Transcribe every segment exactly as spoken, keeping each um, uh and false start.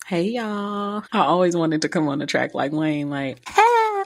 Hey y'all. I always wanted to come on the track like Wayne, like, ah!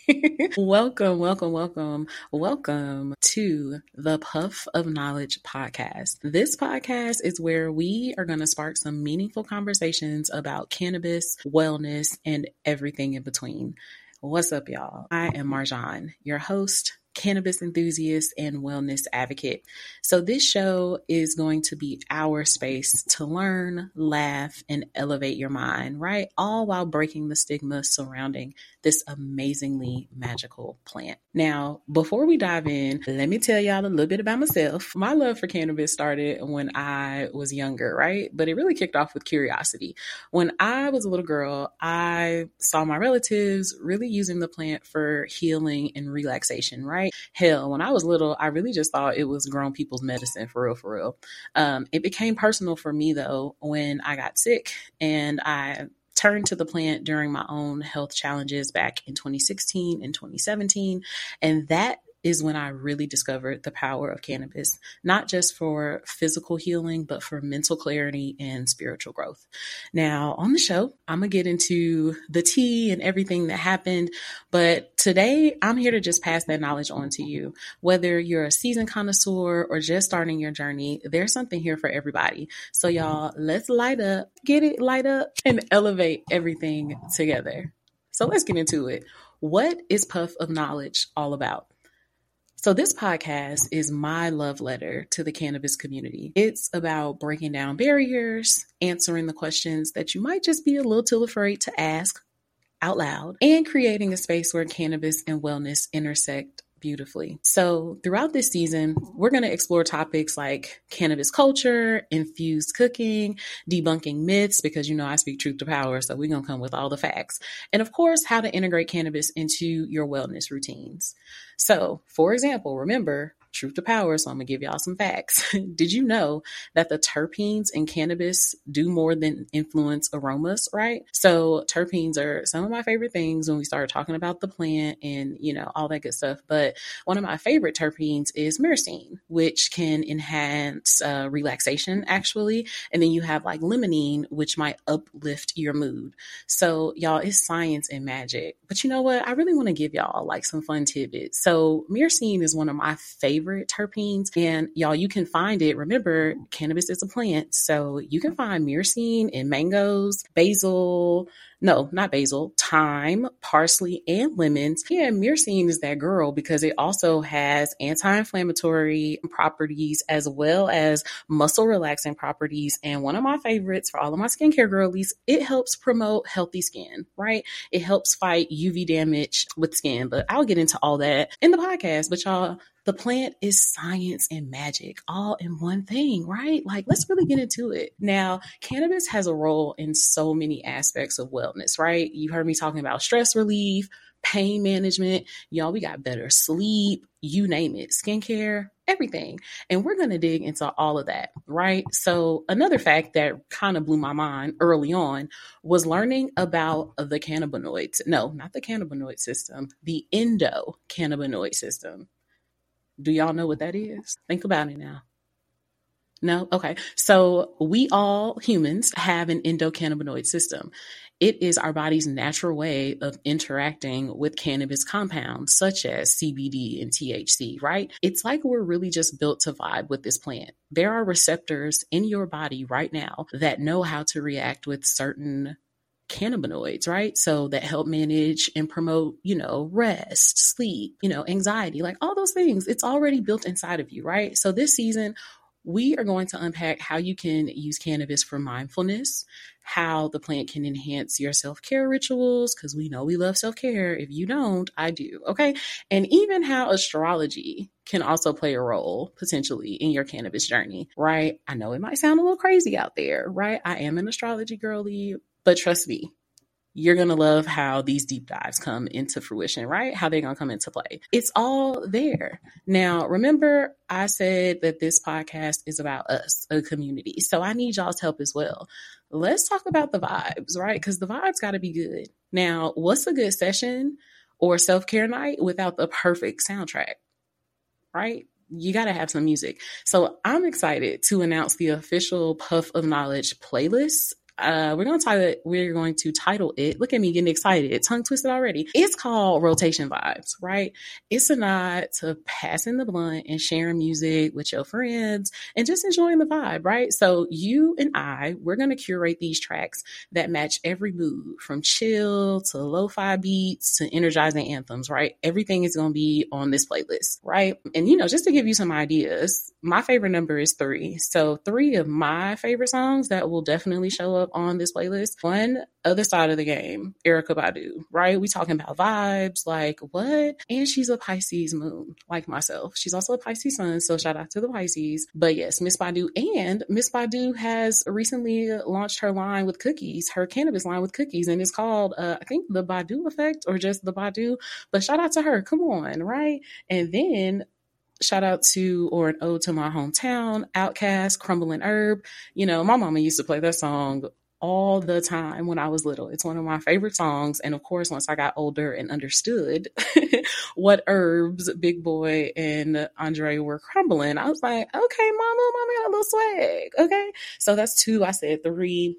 welcome, welcome, welcome, welcome to the Puff of Knowledge podcast. This podcast is where we are going to spark some meaningful conversations about cannabis, wellness, and everything in between. What's up, y'all? I am Marjan, your host, cannabis enthusiast, and wellness advocate. So this show is going to be our space to learn, laugh, and elevate your mind, right? All while breaking the stigma surrounding this amazingly magical plant. Now, before we dive in, let me tell y'all a little bit about myself. My love for cannabis started when I was younger, right? But it really kicked off with curiosity. When I was a little girl, I saw my relatives really using the plant for healing and relaxation, right? Hell, when I was little, I really just thought it was grown people's medicine, for real, for real. Um, it became personal for me, though, when I got sick and I turned to the plant during my own health challenges back in twenty sixteen and twenty seventeen. And that is when I really discovered the power of cannabis, not just for physical healing, but for mental clarity and spiritual growth. Now, on the show, I'm going to get into the tea and everything that happened, but today I'm here to just pass that knowledge on to you. Whether you're a seasoned connoisseur or just starting your journey, there's something here for everybody. So y'all, let's light up, get it, light up, and elevate everything together. So let's get into it. What is Puff of Knowledge all about? So this podcast is my love letter to the cannabis community. It's about breaking down barriers, answering the questions that you might just be a little too afraid to ask out loud, and creating a space where cannabis and wellness intersect beautifully. So throughout this season, we're going to explore topics like cannabis culture, infused cooking, debunking myths, because you know I speak truth to power, so we're going to come with all the facts. And of course, how to integrate cannabis into your wellness routines. So, for example, remember, truth to power, so I'm going to give y'all some facts. Did you know that the terpenes in cannabis do more than influence aromas, right? So terpenes are some of my favorite things when we start talking about the plant and, you know, all that good stuff. But one of my favorite terpenes is myrcene, which can enhance uh, relaxation, actually. And then you have like limonene, which might uplift your mood. So y'all, it's science and magic. But you know what? I really want to give y'all like some fun tidbits. So myrcene is one of my favorite terpenes, and y'all, you can find it. Remember, cannabis is a plant, so you can find myrcene in mangoes, basil, no, not basil, thyme, parsley, and lemons. Yeah, myrcene is that girl because it also has anti-inflammatory properties as well as muscle relaxing properties. And one of my favorites for all of my skincare girlies, it helps promote healthy skin, right? It helps fight U V damage with skin, but I'll get into all that in the podcast. But y'all, the plant is science and magic all in one thing, right? Like, let's really get into it. Now, cannabis has a role in so many aspects of wellness, right? You heard me talking about stress relief, pain management. Y'all, we got better sleep, you name it, skincare, everything. And we're going to dig into all of that, right? So another fact that kind of blew my mind early on was learning about the cannabinoids. No, not the cannabinoid system, the endocannabinoid system. Do y'all know what that is? Think about it now. No? Okay. So we all humans have an endocannabinoid system. It is our body's natural way of interacting with cannabis compounds such as C B D and T H C, right? It's like we're really just built to vibe with this plant. There are receptors in your body right now that know how to react with certain cannabinoids, right? So that help manage and promote, you know, rest, sleep, you know, anxiety, like all those things. It's already built inside of you, right? So this season, we are going to unpack how you can use cannabis for mindfulness, how the plant can enhance your self-care rituals, because we know we love self-care. If you don't, I do, okay? And even how astrology can also play a role potentially in your cannabis journey, right? I know it might sound a little crazy out there, right? I am an astrology girly, but trust me, you're going to love how these deep dives come into fruition, right? How they're going to come into play. It's all there. Now, remember, I said that this podcast is about us, a community. So I need y'all's help as well. Let's talk about the vibes, right? Because the vibes got to be good. Now, what's a good session or self-care night without the perfect soundtrack, right? You got to have some music. So I'm excited to announce the official Puff of Knowledge playlist Uh, we're going to title it, we're going to title it, look at me getting excited, tongue twisted already. It's called Rotation Vibes, right? It's a nod to passing the blunt and sharing music with your friends and just enjoying the vibe, right? So you and I, we're going to curate these tracks that match every mood, from chill to lo-fi beats to energizing anthems, right? Everything is going to be on this playlist, right? And, you know, just to give you some ideas, my favorite number is three. So three of my favorite songs that will definitely show up on this playlist. One, Other Side of the Game, Erykah Badu, right? We talking about vibes, like what? And she's a Pisces moon, like myself. She's also a Pisces sun, so shout out to the Pisces. But yes, Miss Badu. And Miss Badu has recently launched her line with cookies, her cannabis line with cookies, and it's called, uh, I think, the Badu Effect or just the Badu. But shout out to her. Come on, right? And then shout out to, or an ode to my hometown, Outkast, Crumbling Herb. You know, my mama used to play that song all the time when I was little. It's one of my favorite songs. And of course, once I got older and understood what herbs Big Boy and Andre were crumbling, I was like, okay, mama, mama got a little swag. Okay. So that's two. I said three.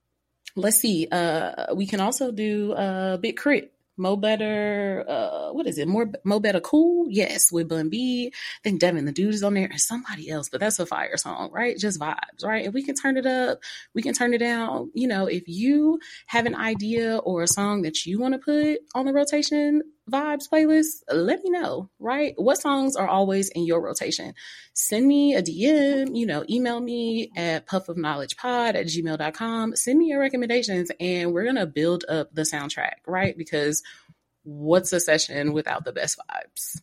Let's see. Uh, we can also do uh, Big Crit. Mo Better, uh, what is it? More Mo Better Cool? Yes, with Bun B. I think Devin the Dude is on there and somebody else, but that's a fire song, right? Just vibes, right? If we can turn it up, we can turn it down. You know, if you have an idea or a song that you want to put on the Rotation Vibes playlist, let me know, right? What songs are always in your rotation? Send me a D M, you know, email me at puffofknowledgepod at gmail dot com. Send me your recommendations and we're going to build up the soundtrack, right? Because what's a session without the best vibes,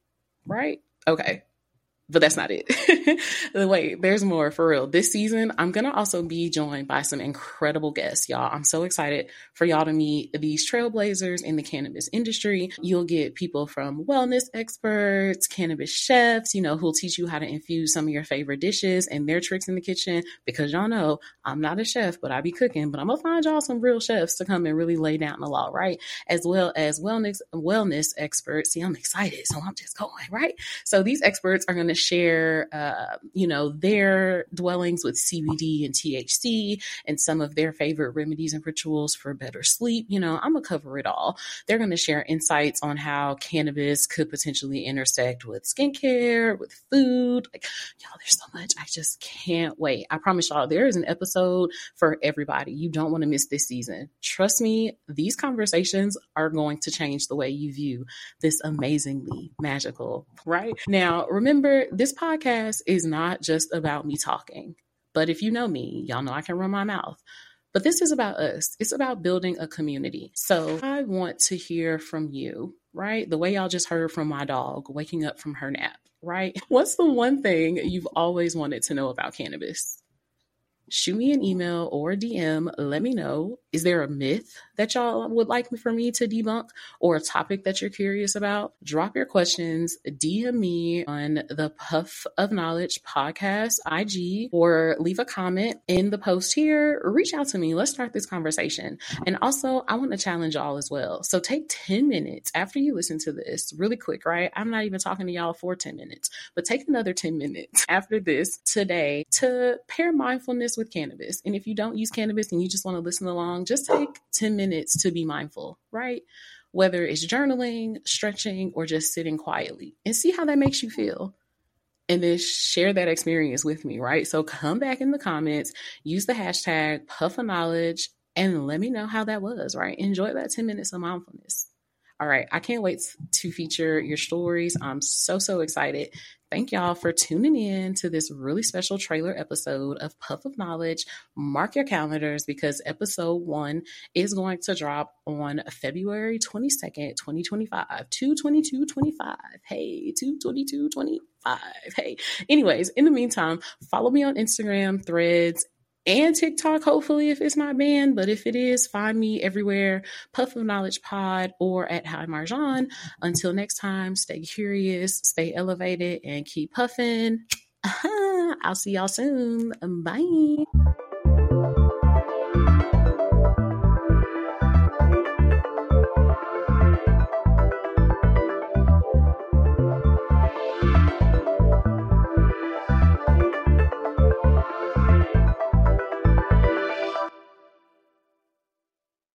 right? Okay. But that's not it. Wait, there's more for real. This season, I'm going to also be joined by some incredible guests, y'all. I'm so excited for y'all to meet these trailblazers in the cannabis industry. You'll get people from wellness experts, cannabis chefs, you know, who'll teach you how to infuse some of your favorite dishes and their tricks in the kitchen. Because y'all know I'm not a chef, but I be cooking. But I'm going to find y'all some real chefs to come and really lay down the law, right? As well as wellness wellness experts. See, I'm excited, so I'm just going, right? So these experts are going to share, uh, you know, their dwellings with C B D and T H C and some of their favorite remedies and rituals for better sleep. You know, I'm going to cover it all. They're going to share insights on how cannabis could potentially intersect with skincare, with food. Like, y'all, there's so much. I just can't wait. I promise y'all, there is an episode for everybody. You don't want to miss this season. Trust me, these conversations are going to change the way you view this amazingly magical, right? Now, remember, this podcast is not just about me talking, but if you know me, y'all know I can run my mouth. But this is about us. It's about building a community. So I want to hear from you, right? The way y'all just heard from my dog waking up from her nap, right? What's the one thing you've always wanted to know about cannabis? Shoot me an email or a D M. Let me know. Is there a myth that y'all would like for me to debunk or a topic that you're curious about? Drop your questions. D M me on the Puff of Knowledge podcast I G or leave a comment in the post here. Reach out to me. Let's start this conversation. And also, I want to challenge y'all as well. So take ten minutes after you listen to this, really quick, right? I'm not even talking to y'all for ten minutes, but take another ten minutes after this today to pair mindfulness with cannabis. And if you don't use cannabis and you just want to listen along, just take ten minutes to be mindful, right? Whether it's journaling, stretching, or just sitting quietly, and see how that makes you feel. And then share that experience with me, right? So come back in the comments, use the hashtag Puff of Knowledge, and let me know how that was, right? Enjoy that ten minutes of mindfulness. All right. I can't wait to feature your stories. I'm so, so excited. Thank y'all for tuning in to this really special trailer episode of Puff of Knowledge. Mark your calendars because episode one is going to drop on February twenty-second, twenty twenty-five, two twenty-two twenty-five. Hey, two twenty-two twenty-five. Hey, anyways, in the meantime, follow me on Instagram, Threads, and TikTok, hopefully, if it's not banned. But if it is, find me everywhere, Puff of Knowledge Pod or at Hi Marjan. Until next time, stay curious, stay elevated, and keep puffing. I'll see y'all soon. Bye.